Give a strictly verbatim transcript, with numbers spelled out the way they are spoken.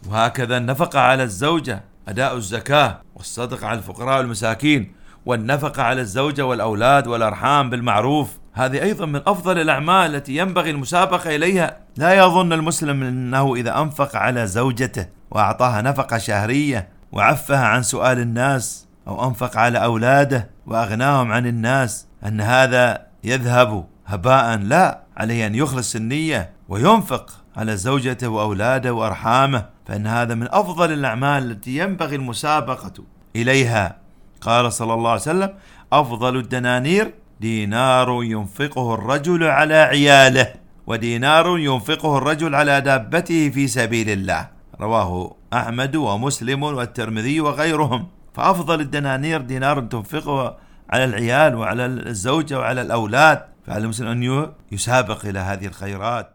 وهكذا النفقة على الزوجة، أداء الزكاة والصدقة على الفقراء والمساكين، والنفقة على الزوجة والأولاد والأرحام بالمعروف، هذه أيضا من أفضل الأعمال التي ينبغي المسابقة إليها. لا يظن المسلم أنه إذا أنفق على زوجته وأعطاها نفقة شهرية وعفها عن سؤال الناس، أو أنفق على أولاده وأغناهم عن الناس، أن هذا يذهب هباء. لا، عليه أن يخلص النية وينفق على زوجته وأولاده وأرحامه، فإن هذا من أفضل الأعمال التي ينبغي المسابقة إليها. قال صلى الله عليه وسلم: أفضل الدنانير دينار ينفقه الرجل على عياله، ودينار ينفقه الرجل على دابته في سبيل الله. رواه أحمد ومسلم والترمذي وغيرهم. فأفضل الدنانير دينار تنفقه على العيال وعلى الزوجة وعلى الأولاد، فعلى المسلم أن يسابق إلى هذه الخيرات.